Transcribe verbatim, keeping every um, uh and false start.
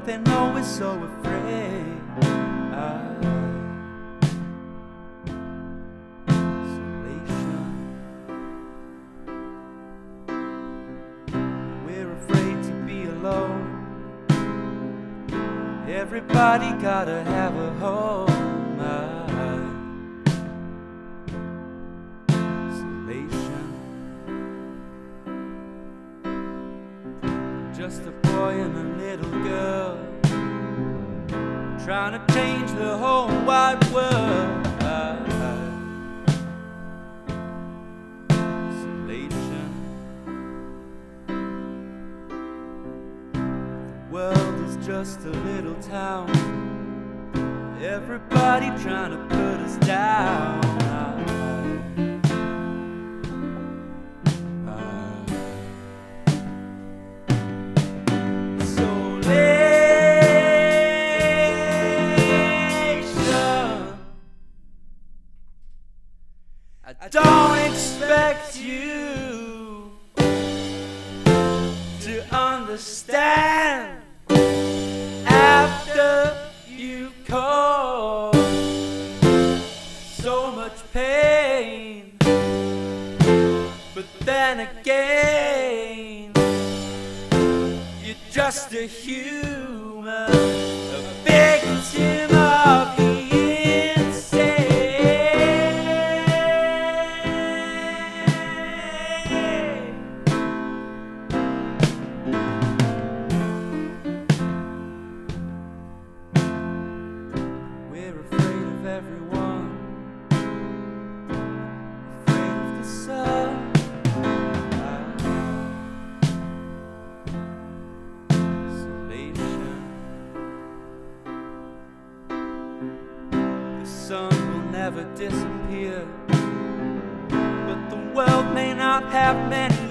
they know we're so afraid. Isolation. We're afraid to be alone. Everybody gotta have a home. Isolation. Just a boy and a little girl trying to change the whole wide world. Isolation. The world is just a little town. Everybody trying to put us down. I don't expect you to understand after you caused so much pain. But then again, you're just a human, a victim of the everyone, afraid of the sun. Isolation. The sun will never disappear, but the world may not have many